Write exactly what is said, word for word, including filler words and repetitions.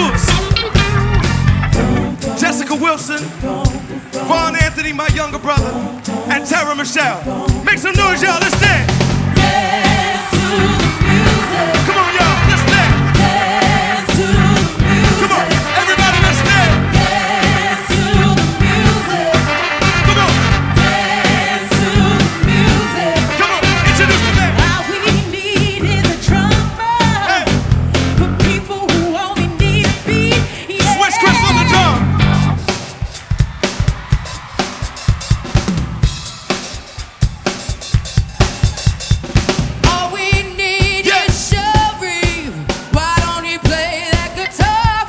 Lewis, Jessica Wilson, Vaughn Anthony, my younger brother, and Tara Michelle. Make some noise, y'all. Let's dance. Yes.